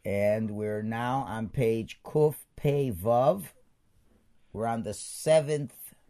And we're now on page Kuf Pei Vav. We're on the 7th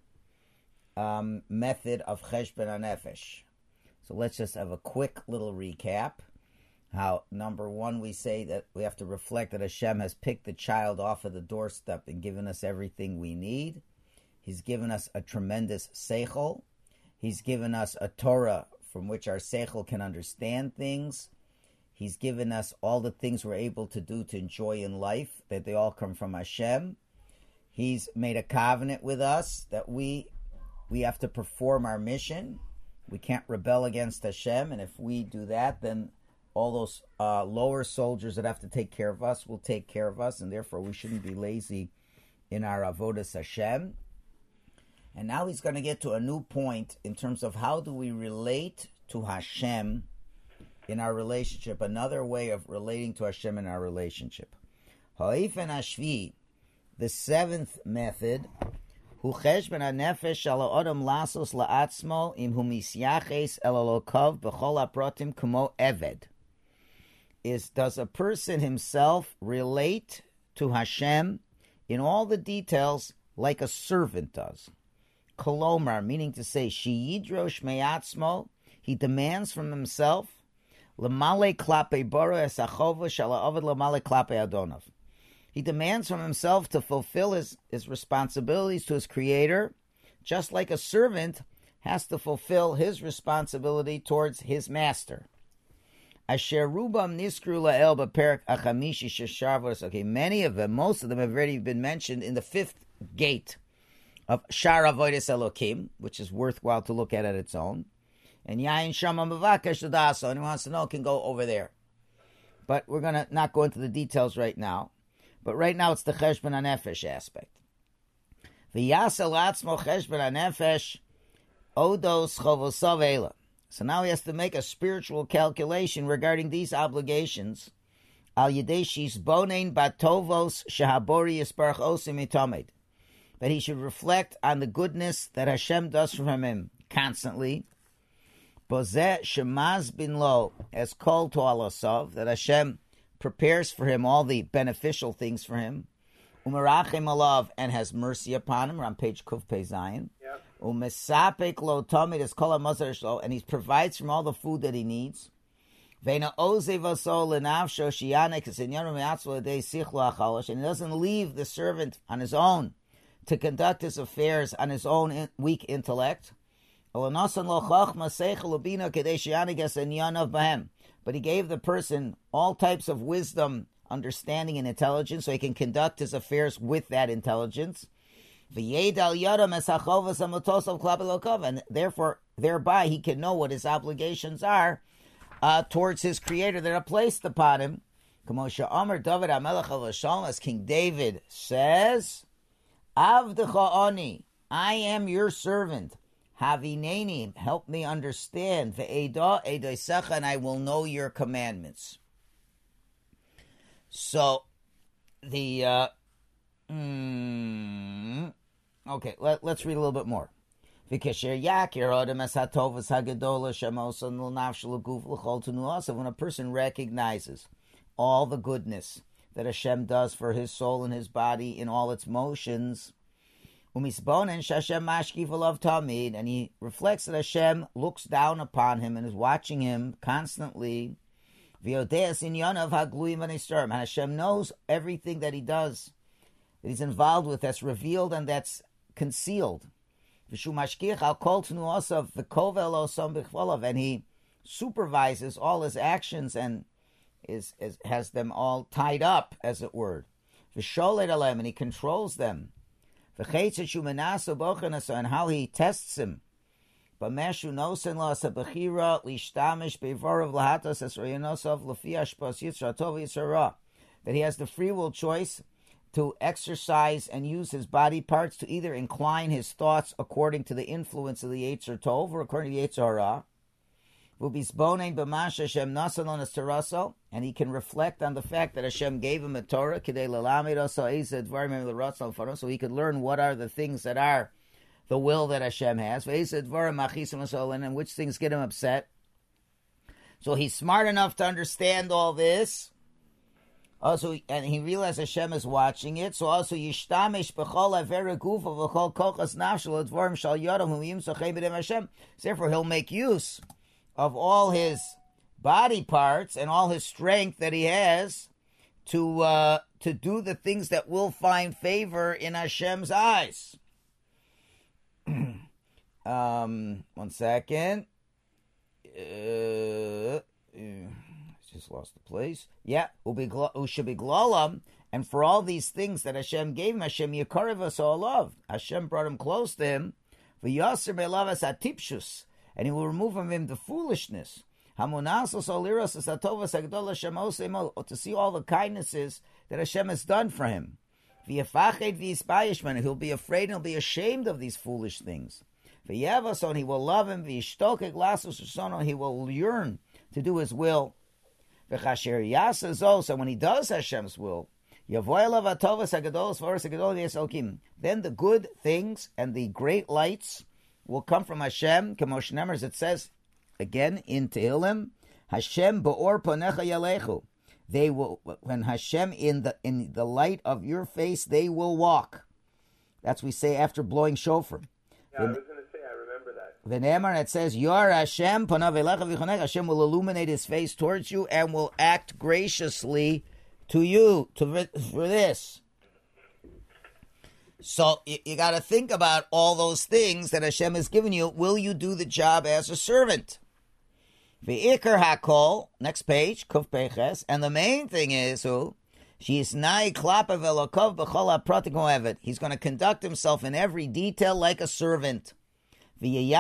method of Cheshbon HaNefesh. So let's just have a quick little recap. How, number one, we say that we have to reflect that Hashem has picked the child off of the doorstep and given us everything we need. He's given us a tremendous seichel. He's given us a Torah from which our seichel can understand things. He's given us all the things we're able to do to enjoy in life, that they all come from Hashem. He's made a covenant with us that we have to perform our mission. We can't rebel against Hashem, and if we do that, then all those lower soldiers that have to take care of us will take care of us, and therefore we shouldn't be lazy in our avodas Hashem. And now he's going to get to a new point in terms of how do we relate to Hashem in our relationship, another way of relating to Hashem in our relationship. Ha'if and Ashvi, the 7th method, Hu cheshbon hanefesh shel ha'adam lasos la'atzmo im hu misyaches el Elokav b'chol hapratim k'mo eved. Does a person himself relate to Hashem in all the details like a servant does? Kolomar, meaning to say, sheyidrosh me'atzmo, he demands from himself, lemale klape baro esachova shel ha'aved lemale klape adonav. He demands from himself to fulfill his responsibilities to his Creator, just like a servant has to fulfill his responsibility towards his master. Asher rubam niskru la'el b'perek achamishi shesharvos. Okay, many of them, most of them have already been mentioned in the 5th gate of Shar Avodas Elokim, which is worthwhile to look at its own. And Yain Shama Mavakesh Daso, anyone wants to know can go over there. But we're going to not go into the details right now. But right now it's the Cheshbon HaNefesh aspect. V'yasel atzmo Cheshbon HaNefesh odos chovosav eila. So now he has to make a spiritual calculation regarding these obligations. Al yedei shizbonein batovos shehabori yisparach osim itamed. That he should reflect on the goodness that Hashem does from him constantly. Bozeh shemaz bin lo, as called to alasav, that Hashem prepares for him all the beneficial things for him. Umerachem alav, and has mercy upon him. We're on page Kuf Pei Zayin. Umesapek lo tamid as kol hamazar shlo, and he provides from all the food that he needs. Veina ozev aso lenavsho shiyanek esinyaru me'atzvo edei sichlo achalosh, and he doesn't leave the servant on his own to conduct his affairs on his own weak intellect. But he gave the person all types of wisdom, understanding, and intelligence so he can conduct his affairs with that intelligence. And therefore, thereby he can know what his obligations are towards his Creator that are placed upon him. As King David says, Avdecha ani, I am your servant. Havineni, help me understand. Ve'eda edeisecha, and I will know your commandments. So, let's read a little bit more. When a person recognizes all the goodness that Hashem does for his soul and his body in all its motions, and he reflects that Hashem looks down upon him and is watching him constantly, and Hashem knows everything that he does, that he's involved with, that's revealed and that's concealed. And he supervises all his actions and has them all tied up, as it were. And he controls them. And how he tests him. That he has the free will choice to exercise and use his body parts to either incline his thoughts according to the influence of the Yetzer Tov or according to the Yetzer Hara. And he can reflect on the fact that Hashem gave him a Torah so he could learn what are the things that are the will that Hashem has, and which things get him upset. So he's smart enough to understand all this. Also, and he realized Hashem is watching it. So also, Yishtamish b'chol avera gufa v'chol kochas nafshel advarim shal yodam hu yimsachei b'dem Hashem. Therefore, he'll make use of all his body parts and all his strength that he has to do the things that will find favor in Hashem's eyes. One second. Just lost the place. Yeah, Ushabiglalam, and for all these things that Hashem gave him, Hashem Yikarev us all love. Hashem brought him close to him. V'yasir be'lavas atipshus, and he will remove from him the foolishness. Hamunasos oliros asatovas agdola shemosemo, to see all the kindnesses that Hashem has done for him. V'yafached v'yisbayishman, he'll be afraid and he'll be ashamed of these foolish things. V'yavason, he will love him. V'yishtokek lasos usono, he will yearn to do his will. So when he does Hashem's will, then the good things and the great lights will come from Hashem. As it says again in Tehillim, Hashem ba'or ponecha yalechu. They will, when Hashem in the light of your face, they will walk. That's what we say after blowing shofar. Yeah, I was going to say, I remember that. V'ne'emar, it says, Yor Hashem panav elecha v'chonech, Hashem will illuminate his face towards you and will act graciously to you for this. So you got to think about all those things that Hashem has given you. Will you do the job as a servant? V'ikar hakol, next page, kuf peches, and the main thing is who? He's going to conduct himself in every detail like a servant. And he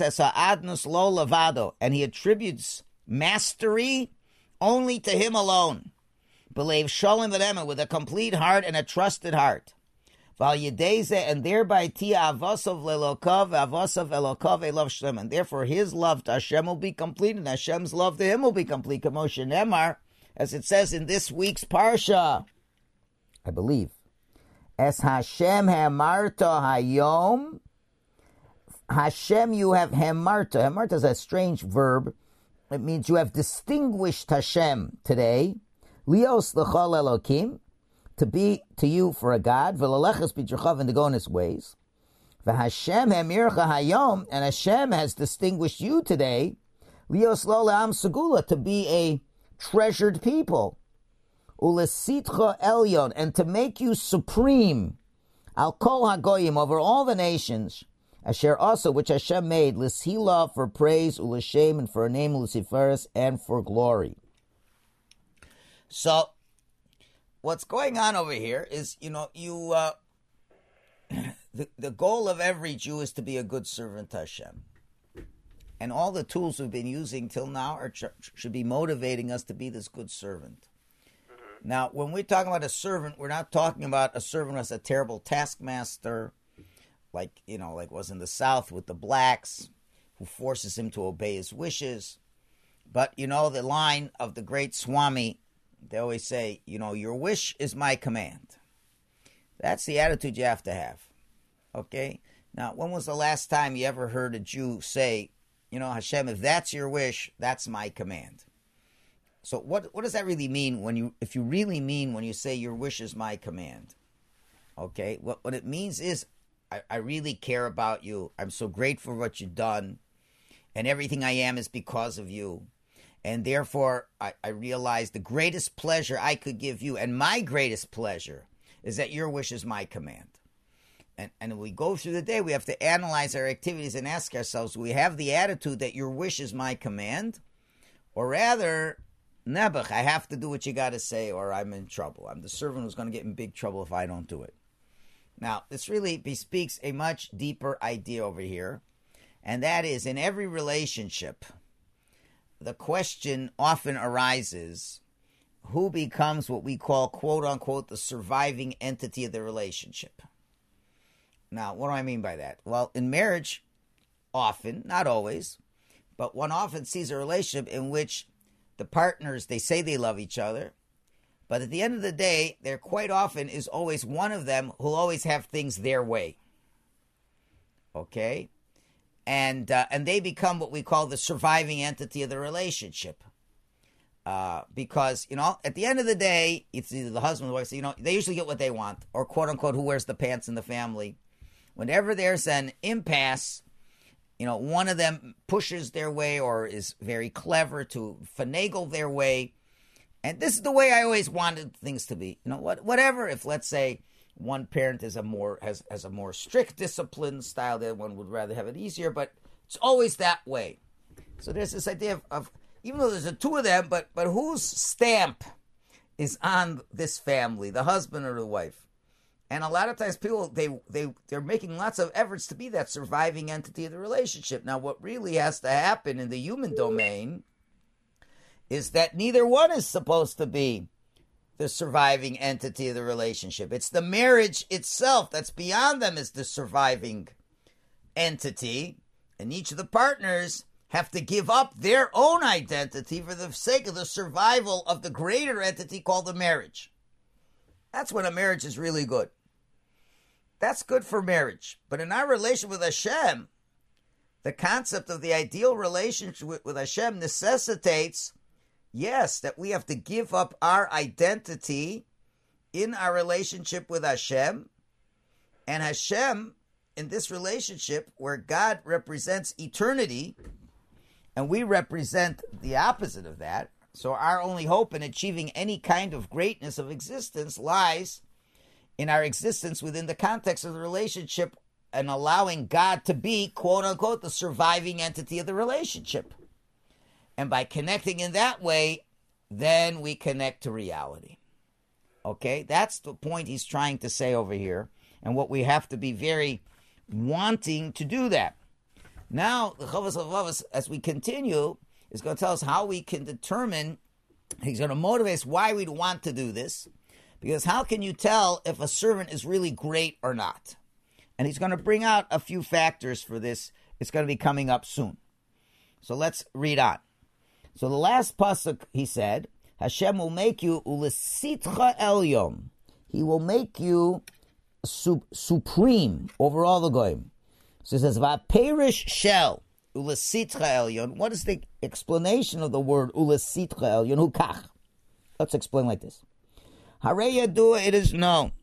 attributes mastery only to him alone. Believe shalom v'nema, with a complete heart and a trusted heart. And thereby and therefore his love to Hashem will be complete, and Hashem's love to him will be complete. As it says in this week's Parsha, I believe, as Hashem hamarta hayom, Hashem you have hamarta. Hamarta is a strange verb. It means you have distinguished Hashem today. Lios l'chol elokim, to be to you for a God. V'lalechas b'tirchav, and to go in his ways. V'Hashem hamircha hayom, and Hashem has distinguished you today. Lios lo le'am segula, to be a treasured people, ulesitcha elyon, and to make you supreme, al kol hagoyim, over all the nations, asher also which Hashem made, l'shila, for praise, uleshem, and for a name, luciferis, and for glory. So, what's going on over here is, the goal of every Jew is to be a good servant to Hashem. And all the tools we've been using till now should be motivating us to be this good servant. Mm-hmm. Now, when we're talking about a servant, we're not talking about a servant as a terrible taskmaster, like was in the South with the blacks, who forces him to obey his wishes. But, the line of the great Swami, they always say, your wish is my command. That's the attitude you have to have. Okay? Now, when was the last time you ever heard a Jew say, Hashem, if that's your wish, that's my command? So what does that really mean if you really mean when you say your wish is my command? Okay, what it means is I really care about you. I'm so grateful for what you've done, and everything I am is because of you. And therefore, I realize the greatest pleasure I could give you, and my greatest pleasure, is that your wish is my command. And we go through the day, we have to analyze our activities and ask ourselves, do we have the attitude that your wish is my command? Or rather, Nebuch, I have to do what you got to say or I'm in trouble. I'm the servant who's going to get in big trouble if I don't do it. Now, this really bespeaks a much deeper idea over here. And that is, in every relationship, the question often arises, who becomes what we call, quote unquote, the surviving entity of the relationship? Now, what do I mean by that? Well, in marriage, often, not always, but one often sees a relationship in which the partners, they say they love each other, but at the end of the day, there quite often is always one of them who'll always have things their way. Okay? And they become what we call the surviving entity of the relationship. Because, at the end of the day, it's either the husband or the wife. So, they usually get what they want, or quote unquote, who wears the pants in the family. Whenever there's an impasse, one of them pushes their way or is very clever to finagle their way. And this is the way I always wanted things to be. Whatever. If, let's say, one parent has a more strict discipline style, the other one would rather have it easier, but it's always that way. So there's this idea of even though there's two of them, but whose stamp is on this family, the husband or the wife? And a lot of times people, they're making lots of efforts to be that surviving entity of the relationship. Now, what really has to happen in the human domain is that neither one is supposed to be the surviving entity of the relationship. It's the marriage itself that's beyond them is the surviving entity. And each of the partners have to give up their own identity for the sake of the survival of the greater entity called the marriage. That's when a marriage is really good. That's good for marriage. But in our relation with Hashem, the concept of the ideal relationship with Hashem necessitates, yes, that we have to give up our identity in our relationship with Hashem. And Hashem, in this relationship, where God represents eternity, and we represent the opposite of that, so our only hope in achieving any kind of greatness of existence lies in our existence within the context of the relationship and allowing God to be, quote unquote, the surviving entity of the relationship. And by connecting in that way, then we connect to reality. Okay? That's the point he's trying to say over here, and what we have to be very wanting to do that. Now, the Chovos HaLevavos, as we continue, is going to tell us how we can determine, he's going to motivate us why we'd want to do this. Because how can you tell if a servant is really great or not? And he's going to bring out a few factors for this. It's going to be coming up soon. So let's read on. So the last pasuk, he said, Hashem will make you ulisitcha elyon. He will make you supreme over all the goyim. So it says, Va'perish shel ulisitcha elyon. What is the explanation of the word ulisitcha elyon? Hukach. Let's explain like this. Harei yadua, it is known.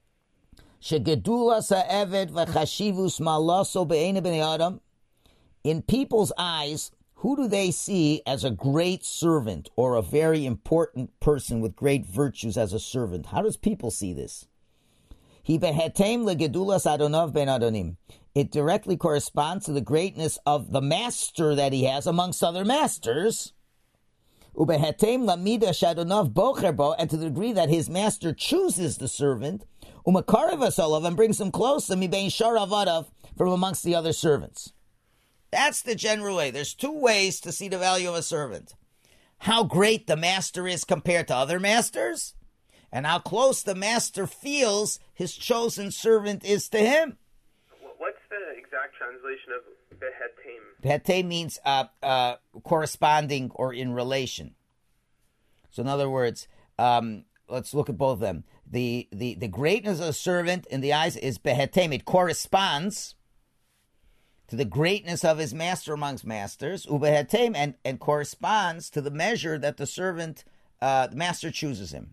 Shegedulas ha'eved v'chashivus malaso be'eina b'nei adam. In people's eyes, who do they see as a great servant or a very important person with great virtues as a servant? How does people see this? He behetem legedulas adonav ben adonim. It directly corresponds to the greatness of the master that he has amongst other masters. Ubehetem lamida shadonav bocher bo, and to the degree that his master chooses the servant, umakarev asolav, and brings him close to mibein sharavadav, from amongst the other servants. That's the general way. There's two ways to see the value of a servant. How great the master is compared to other masters, and how close the master feels his chosen servant is to him. What's the exact translation of behetem? Behetem means corresponding or in relation. So in other words, let's look at both of them. The greatness of a servant in the eyes is behetem. It corresponds to the greatness of his master amongst masters, ubehetem, and corresponds to the measure that the servant, the master chooses him.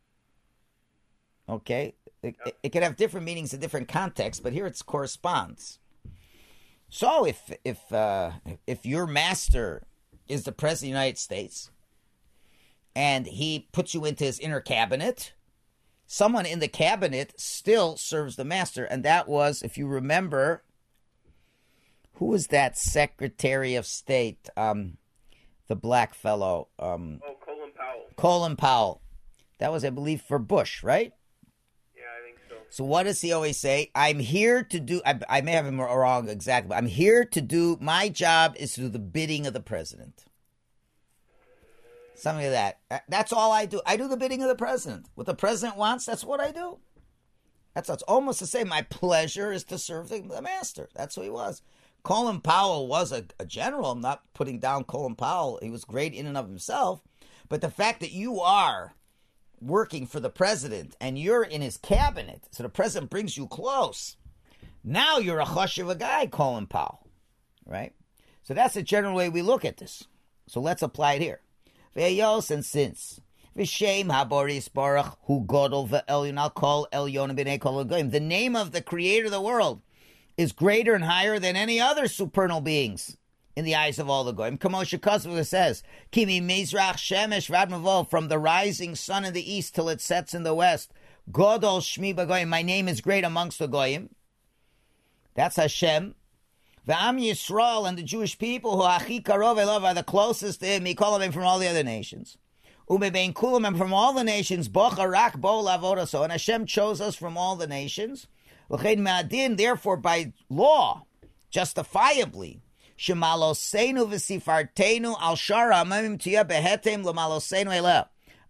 Okay? It can have different meanings in different contexts, but here it corresponds. So if your master is the President of the United States, and he puts you into his inner cabinet, someone in the cabinet still serves the master, and that was, if you remember, who was that Secretary of State, the black fellow? Colin Powell. Colin Powell. That was, I believe, for Bush, right? So what does he always say? I'm here to do, I may have him wrong exactly, but I'm here to do, my job is to do the bidding of the president. Something like that. That's all I do. I do the bidding of the president. What the president wants, that's what I do. That's almost to say my pleasure is to serve the master. That's who he was. Colin Powell was a general. I'm not putting down Colin Powell. He was great in and of himself. But the fact that you are working for the president and you're in his cabinet, so the president brings you close, now you're a hush of a guy, Colin Powell, right? So that's the general way we look at this. So let's apply it here. Ve'yos, and since. V'shem haboris baruch hu godol ve'elyon al kol elyon b'nei kol hagoyim. The name of the creator of the world is greater and higher than any other supernal beings in the eyes of all the goyim. Kamosha Kosova says, Kimi mizrach shemesh vad mavo, from the rising sun in the east till it sets in the west. Godol shmi b'goyim, my name is great amongst the goyim. That's Hashem. V'am Yisrael, and the Jewish people, who achi karov elov, are the closest to him, mikolavim, from all the other nations. Umebein kulam, and from all the nations, bocha rak bo lavodaso, and Hashem chose us from all the nations. L'chein me'adin, therefore by law, justifiably, shemalosenu v'sifartenu al shara amamim tiyah behetem l'malosenu eleh.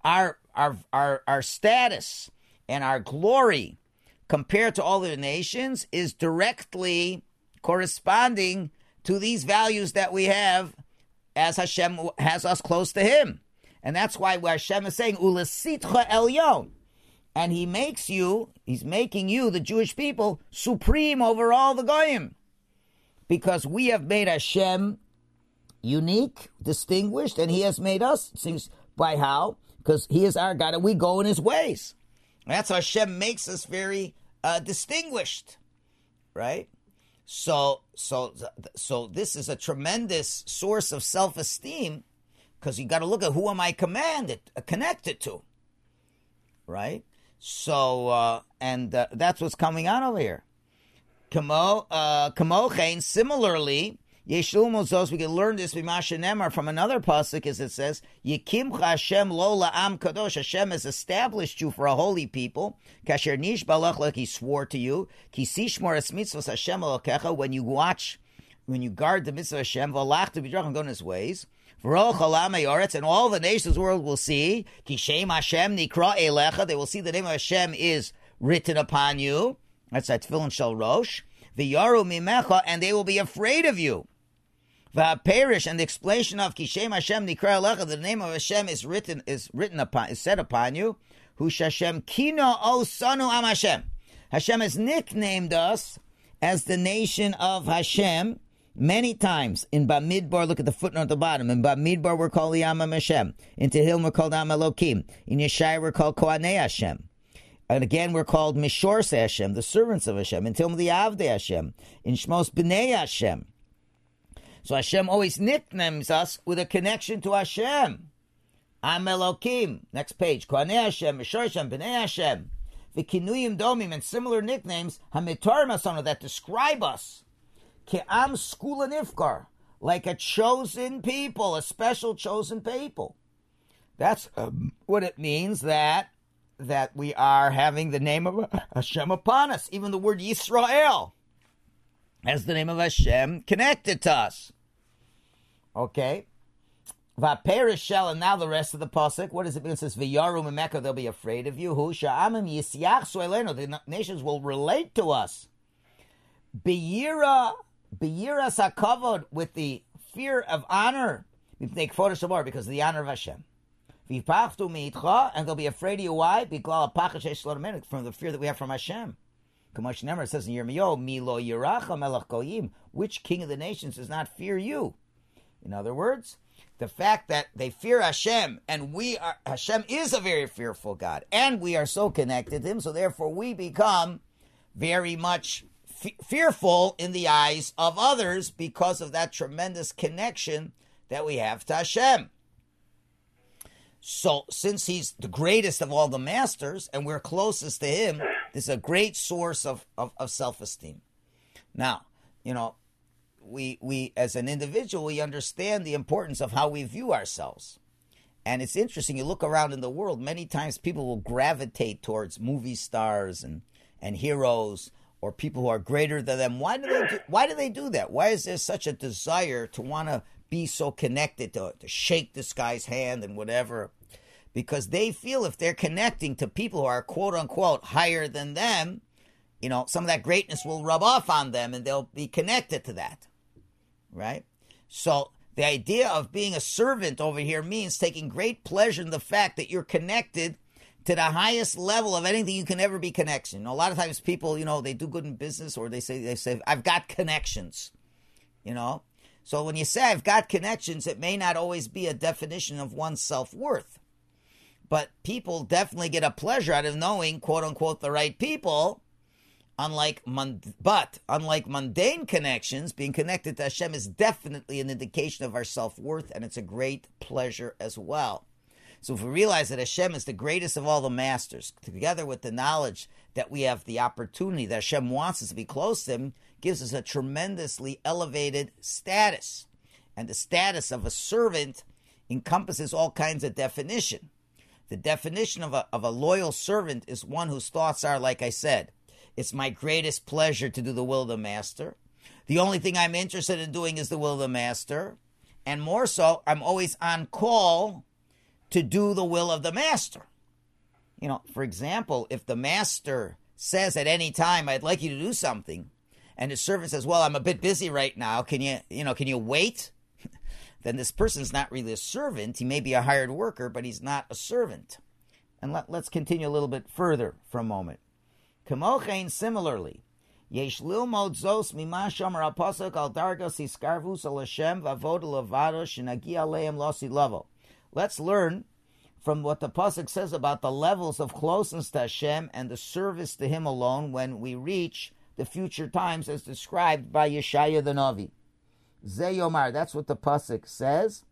Our status and our glory compared to all the nations is directly corresponding to these values that we have as Hashem has us close to Him. And that's why Hashem is saying, Ulasitcha elyon. And He's making you, the Jewish people, supreme over all the Goyim. Because we have made Hashem unique, distinguished, and He has made us. By how? Because He is our God and we go in His ways. That's how Hashem makes us very distinguished. Right? So this is a tremendous source of self-esteem, because you got to look at who am I connected to, right? So that's what's coming on over here. Kamochein, similarly, Yeshlu Mozos, we can learn this b'masha nemar from another pasuk, as it says, Yekimcha Hashem lo la'am kadosh. Hashem has established you for a holy people. Kasher nish balach, like He swore to you. Kisishmor es mitzvos Hashem elokecha, when you guard the mitzvah of Hashem, v'alach to b'drachim, go in His ways. V'roch halam ha'yoretz, and all the nations of the world will see. Kishem Hashem nikra elecha, they will see the name of Hashem is written upon you. That's that tefillin shel rosh. V'yaru mimecha, and they will be afraid of you. V'aperish, and the explanation of Kishem Hashem Nikra Alecha, the name of Hashem is said upon you. Hush Hashem Kino Osanu Am Hashem. Hashem has nicknamed us as the nation of Hashem many times. In Bamidbar, look at the footnote at the bottom. In Bamidbar, we're called Yamam Hashem. In Tehillim, we're called Am Elokim. In Yeshaya, we're called Kohanei Hashem. And again, we're called Mishorse Hashem, the servants of Hashem. In Tilm the Avdei Hashem. In Shmos B'nei Hashem. So Hashem always nicknames us with a connection to Hashem. Am Elokim. Next page. Kohanei Hashem, Mishor Hashem, B'nei Hashem. V'kinuyim domim, and similar nicknames, Hamitorim Asana, that describe us. Ke'am skula nifkar, like a chosen people, a special chosen people. That's what it means that we are having the name of Hashem upon us. Even the word Yisrael has the name of Hashem connected to us. Okay? Va'perishel, and now the rest of the pasuk. What does it mean? It says, V'yaru Mimeka, they'll be afraid of you. Hu sha'amim yisyach su'elenu, the nations will relate to us. B'yira sakavod, with the fear of honor, because of the honor of Hashem. V'pachtu mi'itcha, and they'll be afraid of you. Why? From the fear that we have from Hashem. Kamosh Nemer says in Yirmiyahu, Mi lo yiracha melech goyim, which king of the nations does not fear you? In other words, the fact that they fear Hashem, and Hashem is a very fearful God, and we are so connected to Him, so therefore we become very much fearful in the eyes of others because of that tremendous connection that we have to Hashem. So, since He's the greatest of all the masters, and we're closest to Him, this is a great source of self-esteem. Now, we as an individual, we understand the importance of how we view ourselves. And it's interesting, you look around in the world, many times people will gravitate towards movie stars and heroes, or people who are greater than them. Why do they do that? Why is there such a desire to want to be so connected, to shake this guy's hand and whatever? Because they feel if they're connecting to people who are quote-unquote higher than them, some of that greatness will rub off on them and they'll be connected to that, right? So the idea of being a servant over here means taking great pleasure in the fact that you're connected to the highest level of anything you can ever be connected. A lot of times people, they do good in business, or they say, I've got connections, So when you say I've got connections, it may not always be a definition of one's self-worth. But people definitely get a pleasure out of knowing, quote-unquote, the right people. Unlike mundane connections, being connected to Hashem is definitely an indication of our self-worth, and it's a great pleasure as well. So if we realize that Hashem is the greatest of all the masters, together with the knowledge that we have the opportunity that Hashem wants us to be close to Him, gives us a tremendously elevated status. And the status of a servant encompasses all kinds of definition. The definition of a loyal servant is one whose thoughts are, like I said, it's my greatest pleasure to do the will of the master. The only thing I'm interested in doing is the will of the master. And more so, I'm always on call to do the will of the master. You know, for example, if the master says at any time, I'd like you to do something, and the servant says, well, I'm a bit busy right now, can you wait? Then this person's not really a servant. He may be a hired worker, but he's not a servant. And let's continue a little bit further for a moment. Kamochein, similarly, yesh lilmod zos mima shomer apasuk al dargos iskarvus al Hashem v'avoda levado shenagi aleim losi level. Let's learn from what the pasuk says about the levels of closeness to Hashem and the service to Him alone when we reach the future times as described by Yeshaya the Navi. Ze Yomar, that's what the pasuk says.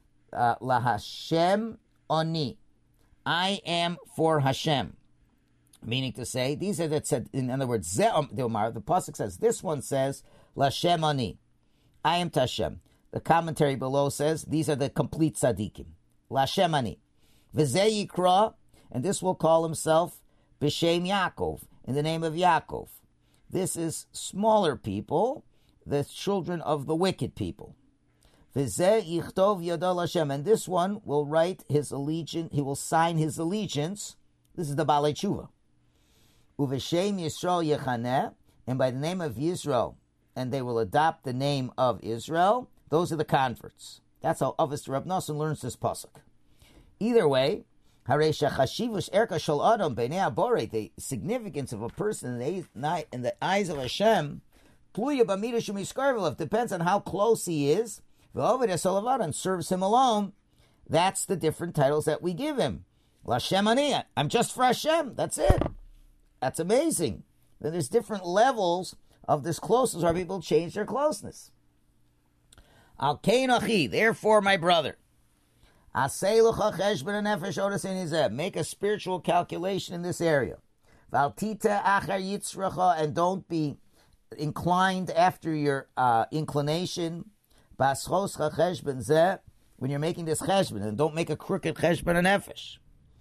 La Hashem oni, I am for Hashem. Meaning to say, these are that said, in other words, Ze Yomar, the pasuk says, this one says, La Hashem oni, I am to Hashem. The commentary below says, these are the complete tzaddikim. La Hashem ani. V'ze yikra, and this will call himself B'Shem Yaakov, in the name of Yaakov. This is smaller people, the children of the wicked people. V'zeh yichtov yadol Hashem, and this one will write his allegiance, he will sign his allegiance. This is the Balei Tshuva. Uv'shem Yisrael yechaneh, and by the name of Yisrael, and they will adopt the name of Israel. Those are the converts. That's how Avos Reb Nosson learns this pasuk. Either way, the significance of a person in the eyes of Hashem depends on how close he is and serves Him alone. That's the different titles that we give him. L'Hashem ani, I'm just for Hashem. That's it. That's amazing. Then there's different levels of this closeness where people change their closeness. Al kein achi, therefore my brother, make a spiritual calculation in this area. And don't be inclined after your inclination. When you're making this cheshbon, and don't make a crooked cheshbon nefesh.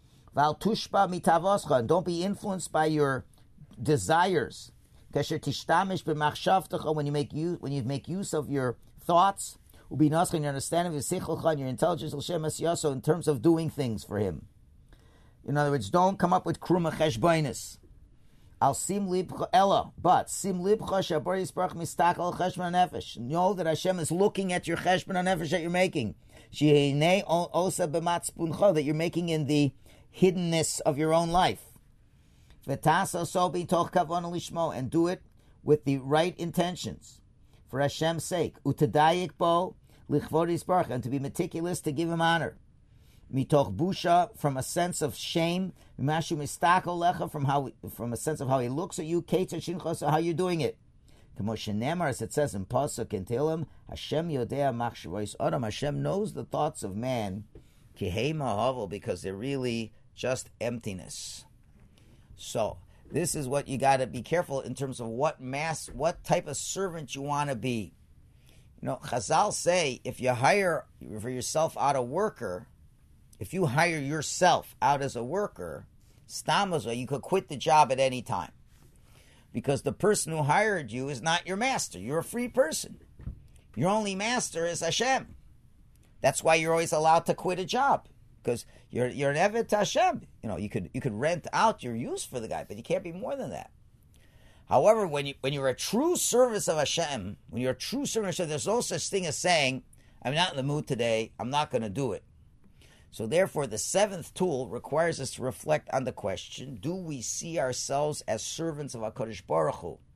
And don't be influenced by your desires. When you make use of your thoughts, your understanding of your intelligence, in terms of doing things for Him. In other words, don't come up with kruma cheshbonis. Al sim libcha ella, but sim libcha shabar yisparach mistakal cheshbon nefesh. Know that Hashem is looking at your cheshbon nefesh that you're making. Shehinei osa b'matzpuncha, that you're making in the hiddenness of your own life. V'tasa so b'toch kavon lishmo, and do it with the right intentions for Hashem's sake. Utadayik bo lichvod yisparach, and to be meticulous to give Him honor. Mitoch busha, from a sense of shame. Mishu mistakol lecha, from a sense of how He looks at you. Keitzer shinchos, how you're doing it. K'moshenemar, as it says in Pasuk and Tehillim, Hashem yodea machshavos adam. Hashem knows the thoughts of man, kihei mahavel, because they're really just emptiness. So this is what you got to be careful in terms of what type of servant you want to be. You know, Chazal say if you hire for yourself out a worker, if you hire yourself out as a worker, stamazah, you could quit the job at any time. Because the person who hired you is not your master. You're a free person. Your only master is Hashem. That's why you're always allowed to quit a job. Because you're an eved to Hashem. You know, you could rent out your use for the guy, but you can't be more than that. However, when you're a true service of Hashem, there's no such thing as saying, I'm not in the mood today, I'm not going to do it. So therefore, the seventh tool requires us to reflect on the question, do we see ourselves as servants of HaKadosh Baruch Hu?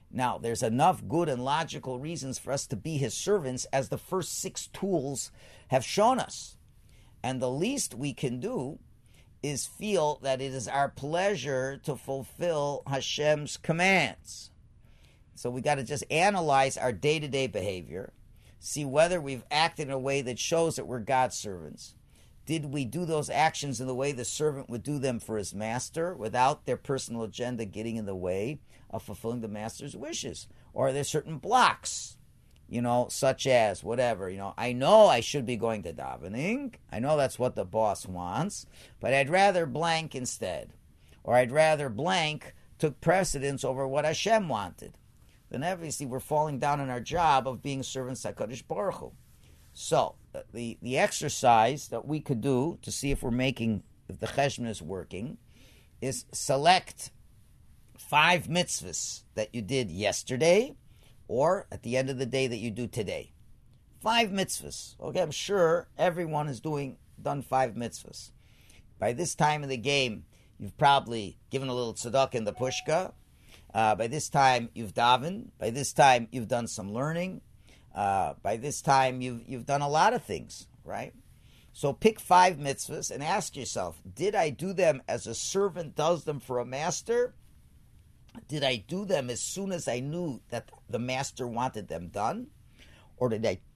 Now, there's enough good and logical reasons for us to be his servants, as the first 6 tools have shown us. And the least we can do is feel that it is our pleasure to fulfill Hashem's commands. So we got to just analyze our day-to-day behavior, see whether we've acted in a way that shows that we're God's servants. Did we do those actions in the way the servant would do them for his master, without their personal agenda getting in the way of fulfilling the master's wishes? Or are there certain blocks, such as whatever, I know I should be going to davening. I know that's what the boss wants, but I'd rather blank instead. Or I'd rather blank took precedence over what Hashem wanted. Then obviously we're falling down on our job of being servants to HaKadosh Baruch Hu. So, the exercise that we could do to see if the cheshbon is working, is select 5 mitzvahs that you did yesterday, or at the end of the day that you do today. 5 mitzvahs. Okay, I'm sure everyone has done 5 mitzvahs. By this time in the game, you've probably given a little tzedakah in the pushka. By this time, you've davened. By this time, you've done some learning. By this time, you've done a lot of things, right? So pick 5 mitzvahs and ask yourself, did I do them as a servant does them for a master? Did I do them as soon as I knew that the master wanted them done? Or did I,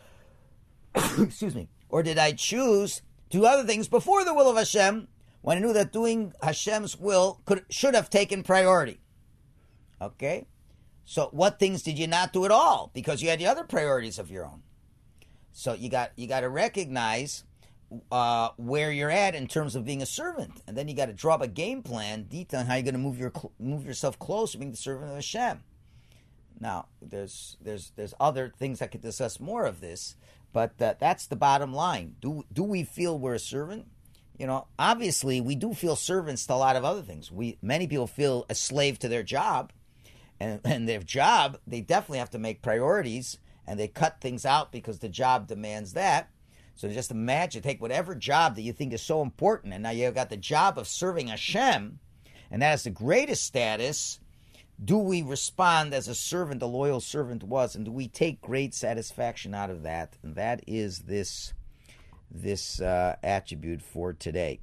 or did I choose to do other things before the will of Hashem, when I knew that doing Hashem's will should have taken priority? Okay? So what things did you not do at all? Because you had the other priorities of your own. So you got to recognize where you're at in terms of being a servant, and then you got to draw up a game plan detailing how you're going to move yourself closer to being the servant of Hashem. Now, there's other things I could discuss more of this, but that's the bottom line. Do we feel we're a servant? Obviously we do feel servants to a lot of other things. Many people feel a slave to their job. And their job, they definitely have to make priorities, and they cut things out because the job demands that. So just imagine, take whatever job that you think is so important, and now you've got the job of serving Hashem, and that is the greatest status. Do we respond as a servant, a loyal servant was, and do we take great satisfaction out of that? And that is this attribute for today.